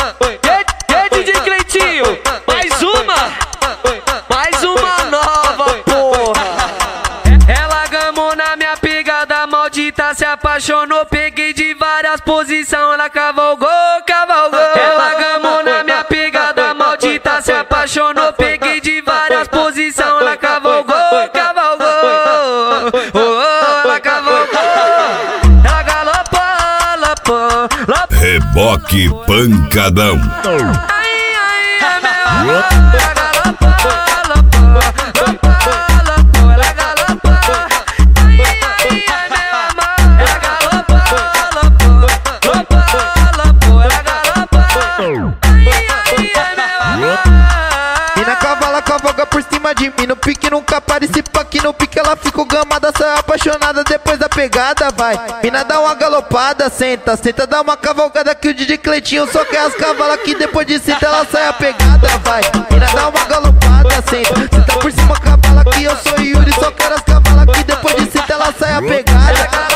E DJ Cleitinho, mais uma nova, porra. Ela gamou na minha pegada maldita, se apaixonou, peguei de várias posições, ela cavalgou. Ela gamou na minha pegada maldita, se apaixonou, peguei de várias posições, ela cavalgou. Ela cavalgou. Ela galopou. Reboque pancadão. Ai, meu amor. Ela galopou. Ela galopou. Ai, meu amor. Ela galopou. Ela galopou. Ai, meu amor. Mina cavala, cavalga por cima de mim. No pique nunca participa aqui no pique. Ela ficou gamada, sai apaixonada depois da pegada, vai. Mina dá uma galopada, senta, dá uma cavalgada que o DJ Cleitinho só quer as cavalas que depois de senta ela sai a pegada, vai. Mina dá uma galopada, senta por cima cavala que eu sou Yuri, só quero as cavalas que depois de senta ela sai a pegada.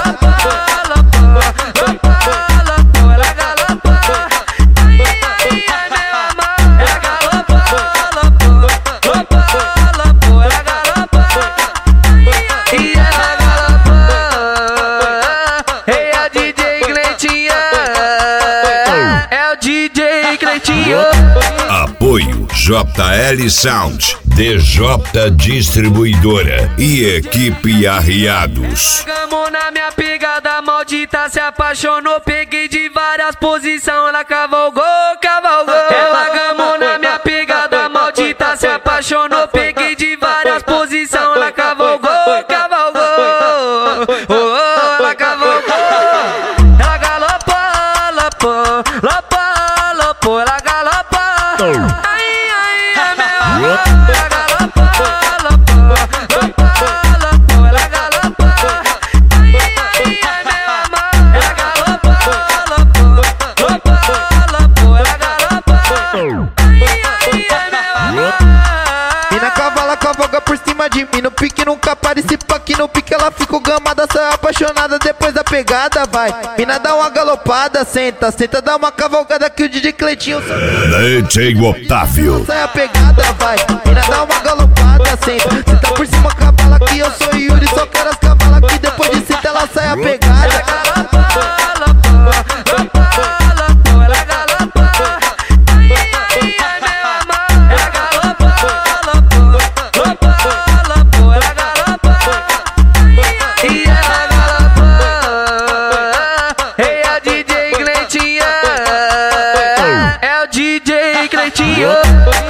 Apoio JL Sound, DJ Distribuidora e Equipe Arriados. Gamou na minha pegada maldita, se apaixonou, peguei de várias posições, ela cavalgou. Ela gamou na minha pegada maldita, se apaixonou, peguei de várias posições, ela cavalgou. Ela cavalgou. Ela galopou. Ela galopou. Ai, meu amor. Ela galopou. Ela galopou. Ai, meu amor. Ela galopou. Ela galopou. Ai, meu amor. Mina cavala, cavalga por cima de mim. No pique nunca participa aqui no pique. Ela ficou gamada, sai apaixonada depois da pegada, vai. Mina dá uma galopada, senta, dá uma cavalgada que o DJ Cleitinho DJ Otávio. sai a pegada, vai. Mina dá uma galopada, senta por cima cavala que eu sou Yuri, só quero as cavalas que depois de senta ela sai a pegada. É o DJ Cleitinho.